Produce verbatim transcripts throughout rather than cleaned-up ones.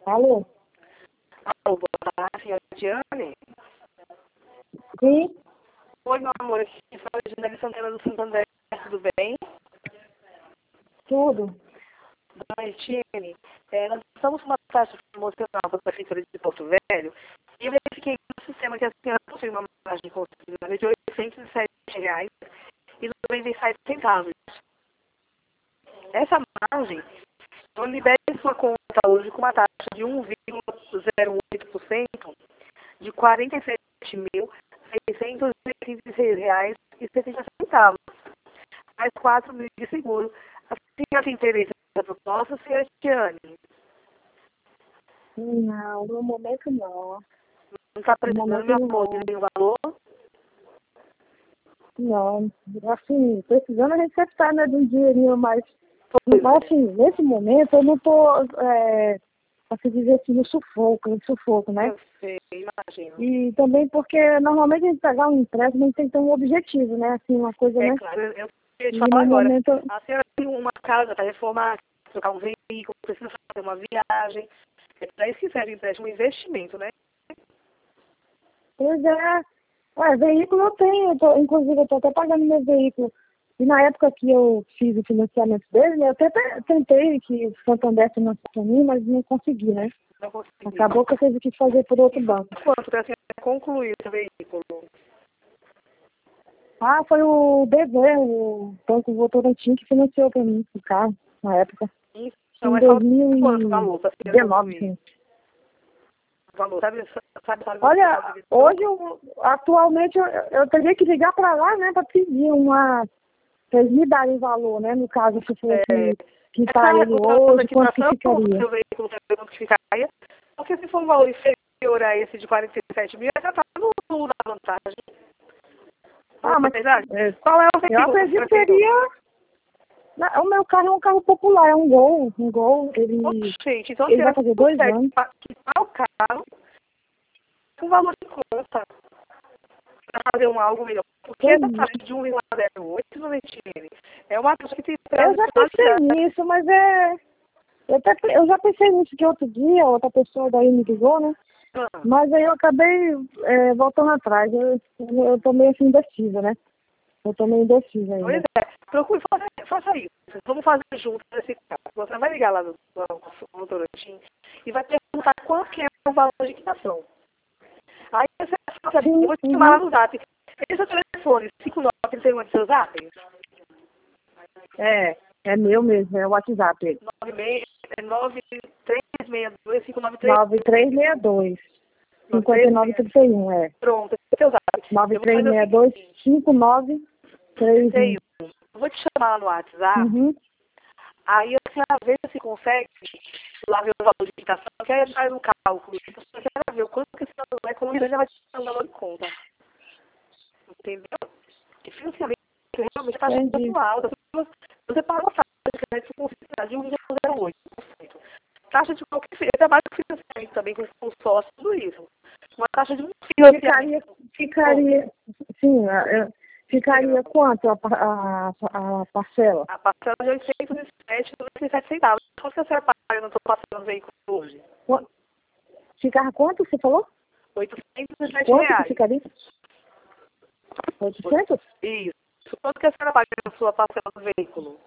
Alô? Alô, boa tarde, é a Diane. Sim? Oi, meu amor, aqui fala de Janelle Santana do Santander, tudo bem? Tudo? Dona Etienne, é, nós estamos com uma taxa promocional para a Prefeitura de Porto Velho e eu verifiquei no sistema que a senhora possui uma margem considerável de oitocentos e sete reais e noventa e sete centavos. Essa margem, eu libere sua conta hoje com uma taxa de um vírgula zero oito por cento de quarenta e sete mil seiscentos e oitenta e seis reais e setenta centavos, mais quatro mil de seguro. A senhora tem interesse nessa proposta, senhora Tiane? Não, no momento não. Não está No precisando, momento meu amor, de não. nenhum valor? Não. Assim, precisando a gente sempre tá, né, de um dinheirinho mais. Pois Mas é, assim, nesse momento eu não tô, é, assim dizer assim, no sufoco, no sufoco, né? eu sei, imagino. E também porque normalmente a gente pegar um empréstimo, a gente tem que ter um objetivo, né? Assim, uma coisa, É né? claro, eu eu queria te E falar no agora. momento, A senhora tem uma casa para reformar, trocar um veículo, precisa fazer uma viagem. É para isso que serve o empréstimo, um investimento, né? pois é, ué, veículo eu tenho, eu tô, inclusive eu tô até pagando meu veículo. E na época que eu fiz o financiamento dele, né, eu até te- tentei que o Santander financiasse para mim, mas não consegui, né? Não consegui. Acabou que eu tive que fazer por outro E foi banco. quanto para a senhora concluir o veículo? Ah, foi o B V, o Banco Votorantim, que financiou para mim o carro na época. Então, Em é só quanto o dois mil e valor para a senhora dezenove, concluir? sim. O valor, sabe, sabe, sabe o Olha, valor de hoje, eu, atualmente, eu, eu teria que ligar para lá, né, para pedir uma. Para eles me darem valor, né, no caso, se é, fosse quitar essa ele cotação da hoje, quanto que quitação do ficaria? seu veículo vai quanto que ficaria? Porque se for um valor inferior a esse de quarenta e sete mil, já está no, no, na vantagem. Não Ah, é mas verdade? é, Qual é o eu veículo que a acredito senhora que tem hoje? seria. na- O meu carro é um carro popular, é um Gol. Um Gol, Oxe, ele, gente, então a ele vai senhora fazer dois consegue anos. quitar o carro com valor de conta para fazer um algo melhor. Porque Pois essa é. taxa de um vírgula zero oito não é uma taxa que tem Eu prazo de já pensei validade. nisso, mas é. Eu, até, eu já pensei nisso que outro dia, outra pessoa daí me ligou, né? Ah, Mas aí eu acabei é, voltando atrás. Eu, eu tô meio assim indecisa, né? Eu tô meio indecisa pois ainda. é, procure fazer, faça isso. Vamos fazer juntos esse caso. Você vai ligar lá no, no, no Votorantim e vai perguntar quanto que é o valor de quitação. Aí você vai saber, eu Sim, vou te chamar lá uhum. no zap. Esse é o telefone, cinco nove trinta e um de seu zap? É, é meu mesmo, é o WhatsApp. ele. nove três seis dois cinco nove três nove três seis dois, nove cinquenta três e nove seis trinta e um, é. Pronto, esse é o seu zap. nove Eu vou três fazer o seis dois, seguinte, cinco nove três um. trinta e um. Eu vou te chamar lá no WhatsApp, Uhum. aí a senhora vê se consegue lá ver o valor de quitação, que aí faz um cálculo. Então, se a senhora ver o quanto que a senhora vai economizar, já vai te dar um valor de conta. Entendeu? Porque financiamento realmente está Entendi. muito alta. Você paga uma taxa de crédito considerável de um vírgula zero oito por cento. Taxa de qualquer feira, ainda mais que financiamento também, com consórcio, tudo isso. Uma taxa de um Ficaria, financiamento. ficaria, sim, a- é, ficaria quanto a, pa- a, a parcela? A parcela de oitocentos e sete e sete centavos. Quanto que a senhora paga no seu parcela do veículo hoje? Qu- Ficava quanto, você falou? oitocentos e sete Quanto que reais. ficaria? oitocentos? Isso. Quanto que a senhora paga na sua parcela do veículo?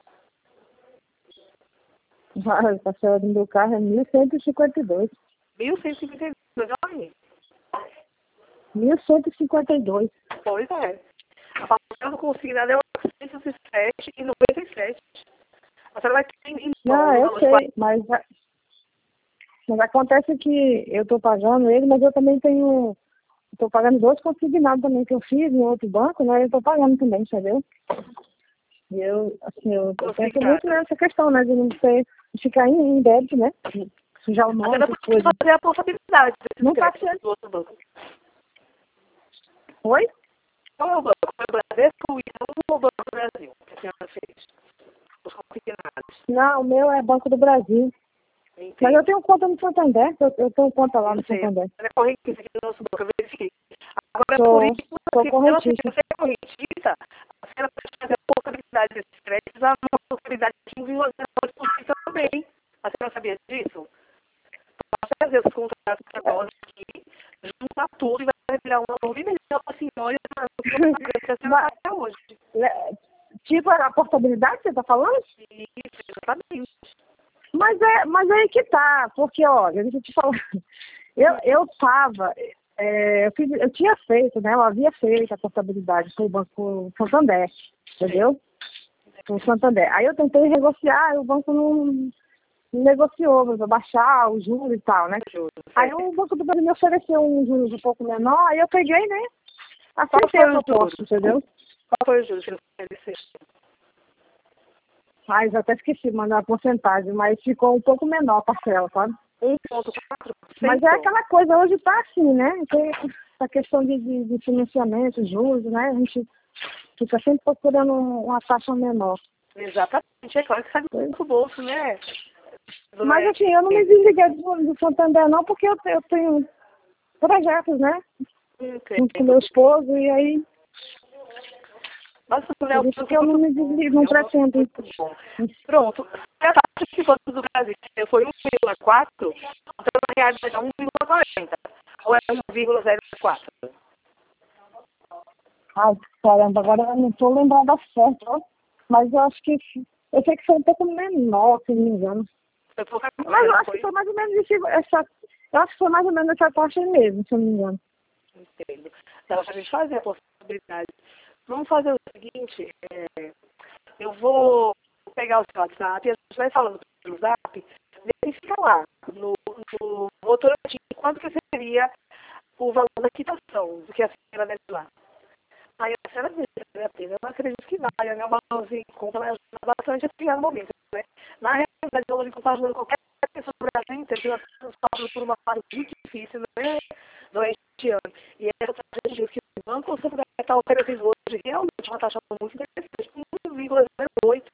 Ah, a parcela do meu carro é mil cento e cinquenta e dois. mil cento e cinquenta e dois. Olha, mil cento e cinquenta e dois. pois é. A parcela consignada é oitocentos e sete e noventa e sete. A senhora vai ter em Não, dólar o eu valor de sei, mas, a- mas acontece que eu estou pagando ele, mas eu também tenho, estou pagando dois consignados também que eu fiz em outro banco, né? Eu estou pagando também, entendeu? E eu, assim, eu, eu penso muito consignado. nessa questão, né? De não ter, de ficar em, em débito, né? Sujar o A nome, senhora essas pode coisas. fazer a portabilidade desses Não está créditos sendo. do outro banco. Oi? Qual é o banco? Foi o Bradesco, o Itaú ou o Banco do Brasil que a senhora fez? Os consignados. Não, o meu é Banco do Brasil. Mas eu Entendi. tenho conta no Santander, eu, eu tenho conta lá Eu no sei. Santander. Ela é correntista aqui do nosso banco, eu verifiquei. Agora, por Sou, isso, sou se ela se correntista. você é correntista, a senhora pode fazer a portabilidade desses créditos a uma portabilidade de um vírgula zero oito por cento também. A senhora sabia disso? fazer os contratos agora aqui, juntar tudo e vai virar uma nova melhor para a senhora que a senhora até hoje. Tipo, a portabilidade que você está falando? Isso, exatamente. Mas é, mas é aí que tá, porque, olha, deixa eu te falar, eu, eu tava, é, eu, fiz, eu tinha feito, né, eu havia feito a portabilidade com o Banco Santander, entendeu? Com o Santander. Aí eu tentei negociar, e o banco não, não negociou, para baixar os juros e tal, né? Aí o Banco do Brasil me ofereceu um juros um pouco menor, aí eu peguei, né, aceitei a proposta, entendeu? Qual foi o juros que ele ofereceu? Mas até esqueci de mandar a porcentagem, mas ficou um pouco menor a parcela, sabe? um vírgula quatro por cento? Mas é aquela coisa, hoje tá assim, né? Tem essa questão de, de, de financiamento, juros, né? A gente fica sempre procurando uma taxa menor. Exatamente, é claro que sai do bolso, né? Mas assim, eu não me desliguei do, do Santander não, porque eu, eu tenho projetos, né? Junto com meu esposo, e aí... Nossa, por isso que eu não me desligo, não pretendo. Pronto. A taxa que fosse do Brasil foi um vírgula quatro, então na realidade é um vírgula quarenta. Ou é um vírgula zero quatro? Ai, caramba, agora eu não estou lembrada certo, ó. Mas eu acho que... Eu sei que foi um pouco menor, se não me engano. Mas eu acho que foi mais ou menos esse, essa... Eu acho que foi mais ou menos essa taxa mesmo, se não me engano. Entendo. Então, a gente fazer a possibilidade. Vamos fazer o seguinte, é, eu vou pegar o seu WhatsApp e a gente vai falando pelo WhatsApp, verifica lá no, no Votorantim quanto que seria o valor da quitação do que a senhora deve lá. Aí a senhora diz que vale a pena, eu não acredito que vale, né? O valorzinho em conta vai ajudar bastante a criar no momento, né? Na realidade, o valor em conta ajuda qualquer pessoa do Brasil inteiro, nós estamos passando por uma fase muito difícil, né? Durante este ano. E essa taxa diz que o Banco Central está oferecendo hoje realmente uma taxa muito interessante, um vírgula zero oito.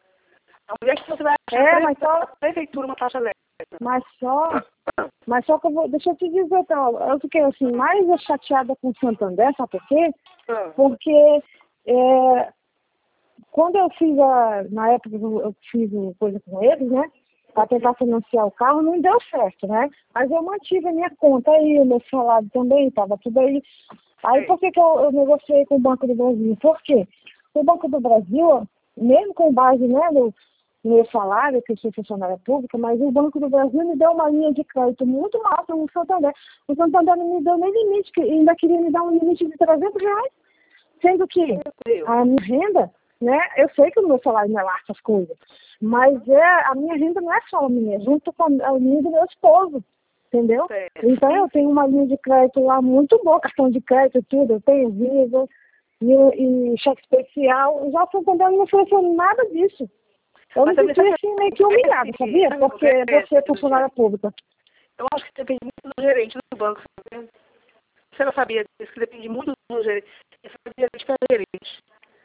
A mulher que você vai achar é, mas só a prefeitura uma taxa dessa. Mas só, mas só que eu vou, deixa eu te dizer, então, eu fiquei assim, mais chateada com o Santander, sabe por quê? Ah. Porque é, quando eu fiz a, na época que eu eu fiz coisa com eles, né? Para tentar financiar o carro, não deu certo, né? Mas eu mantive a minha conta aí, o meu salário também, estava tudo aí. Aí por que, que eu, eu negociei com o Banco do Brasil? Por quê? O Banco do Brasil, mesmo com base, né, no meu salário, que eu sou funcionária pública, mas o Banco do Brasil me deu uma linha de crédito muito massa no Santander. O Santander não me deu nem limite, que ainda queria me dar um limite de trezentos reais, sendo que a minha renda, né, eu sei que o meu salário não é lá essas coisas, mas é, a minha renda não é só a minha, junto com a linha do meu esposo, entendeu? Então eu tenho uma linha de crédito lá muito boa, cartão de crédito, tudo, eu tenho Visa e, e cheque especial, já o Santander não ofereceu nada disso. Eu me senti assim meio que humilhada, sabia? Porque você é funcionária pública. Eu acho que depende muito do gerente do banco. Sabe? Você não sabia disso, que depende muito do gerente. Isso é gerente para gerente.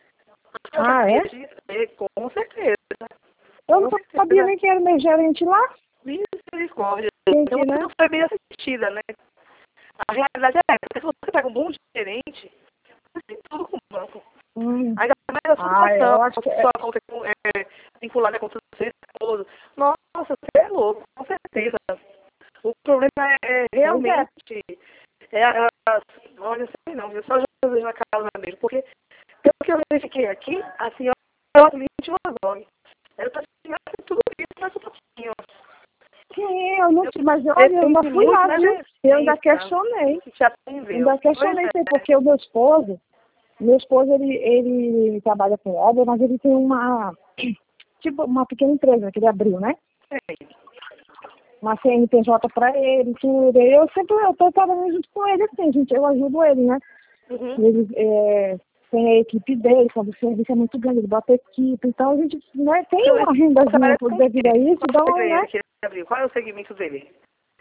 Ah, é? é? Com certeza. Eu não sabia nem quem era meu gerente lá. Misericórdia. Quem Então que, né? você não foi bem assistida, né? A realidade é essa. Se você pega um bom gerente, você tem tudo com o banco. Hum. Ainda mais a sua Ah, situação, eu acho que é... sua conta é, vinculada com o seu esposo. Nossa, você é louco, com certeza. O problema é, é realmente... É, a, a, olha, sei não, eu só Jesus na casa mesmo, porque pelo que eu verifiquei aqui, a senhora é uma cliente Vazog. Era pra senhora tudo isso, mas um pouquinho. Sim, eu não sei, mas olha, eu ainda fui lá, viu? Eu ainda questionei. Ainda questionei, sei, porque o meu esposo, meu esposo, ele, ele trabalha com obra, mas ele tem uma, tipo, uma pequena empresa que ele abriu, né? Sim. Uma C N P J para ele, tudo. E eu sempre, eu tô trabalhando junto com ele, assim, gente, eu ajudo ele, né? Uhum. Ele é, tem a equipe dele, quando o serviço é muito grande, ele bota a equipe, então a gente, né, tem uma rendazinha por devido a isso, então, né? Qual é o segmento dele?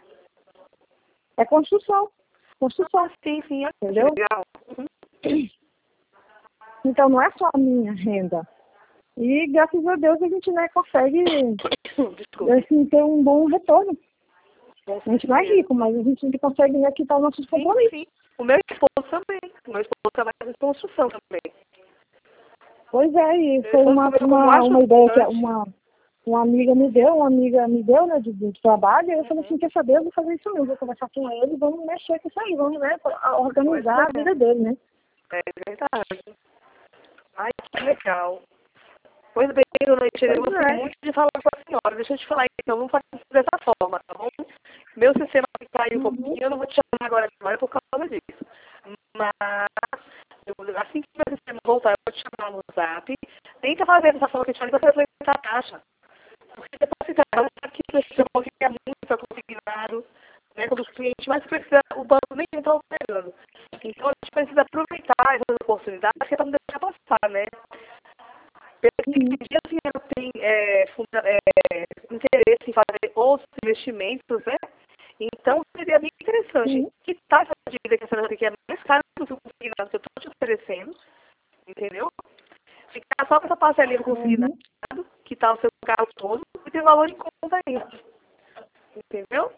É construção. Construção. Ah, sim, sim, é entendeu? Legal. Uhum. Então não é só a minha renda. E graças a Deus a gente, né, consegue assim, ter um bom retorno. A gente não é rico, mas a gente consegue, né, quitar os nossos compromissos. Sim, sim. O meu esposo também. O meu esposo trabalha em construção também. Pois é, e foi uma, uma, uma ideia que uma, uma amiga me deu, uma amiga me deu, né, de, de trabalho, e eu falei assim, quer saber, eu vou fazer isso mesmo, vou conversar com ele, vamos mexer com isso aí, vamos, né, organizar a vida dele, né. É verdade. Ai, que legal. Pois bem, dona Itira, eu gostei é. muito de falar com a senhora. Deixa eu te falar, então, vamos fazer dessa forma, tá bom? Meu sistema caiu um Uhum. pouquinho, eu não vou te chamar agora agora por causa disso. Mas, eu, assim que meu sistema voltar, eu vou te chamar no WhatsApp. Tenta fazer dessa forma que eu te falei, pra você apresentar a taxa. Porque depois você sabe que precisa confiar muito para consignado, né? Quando o cliente mais precisa, o banco nem está operando. Então a gente precisa aproveitar essas oportunidades que é para não deixar passar, né? Porque Uhum. se a senhora tem é, funda, é, interesse em fazer outros investimentos, né? Então seria bem interessante. Uhum. Que taxa de dívida que a senhora tem que é mais cara do que o consignado que eu estou te oferecendo, entendeu? Ficar só com essa parcelinha do consignado, Uhum. que está o seu carro todo, e tem valor em conta aí. Entendeu?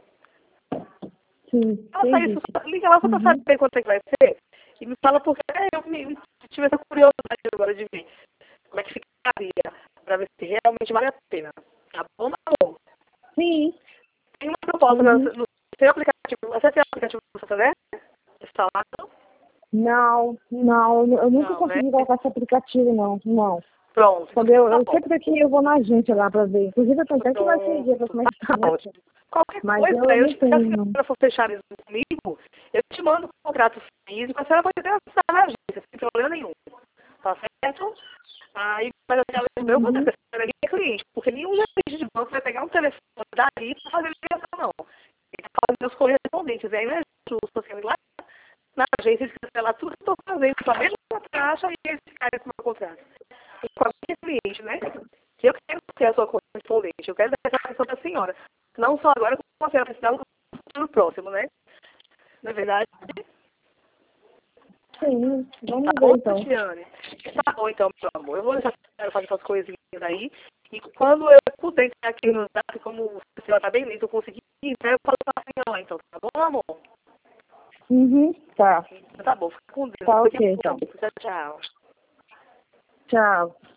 Sim, Faça entendi. isso, liga lá só para Uhum. saber quanto é que vai ser. E me fala porque eu me, me tive essa curiosidade agora de ver como é que ficaria, para ver se realmente vale a pena. Tá bom, amor? Sim. Tem uma proposta no, Uhum. no seu aplicativo. Você tem o aplicativo do Santander instalado? Não, não, eu nunca Não, né? consegui colocar esse aplicativo, não, não. Pronto. Quando eu, Tá eu bom. sempre que eu vou na agência lá pra ver. Inclusive eu tô até que vai esse dia pra Pronto. como é que tá, Tá né? ótimo. Qualquer Mas coisa, eu eu, não te- se a tenho, não. senhora for fechar mesmo comigo, eu te mando um contrato físico, a senhora pode até assinar na agência, sem problema nenhum. Tá certo? Aí, mas assim, ela é meu Uhum. contato, a senhora é minha cliente, porque nenhum gerente de banco vai pegar um telefone dali pra fazer ligação, não. Ele tá fazendo os correspondentes, aí não é justo, assim, lá na agência, eles cancelar tudo que eu tô fazendo, com a mesma taxa e eles ficarem com o meu contrato. E com a minha cliente, né? Eu quero ser a sua correspondente, eu quero dar essa atenção para a senhora. Não só agora, como a senhora precisar no futuro próximo, né? Na verdade, Sim, vamos tá ver bom, então. Tatiane? Tá bom, então, meu amor. Eu vou deixar a senhora fazer essas coisinhas aí. E quando eu puder entrar aqui no zap, como a senhora tá bem lenta, eu consegui entrar, eu falo pra senhora, então. Tá bom, amor? Uhum, tá. Tá bom, fica com Deus. Tá Daqui ok a então. pouco. Tchau, tchau. Tchau.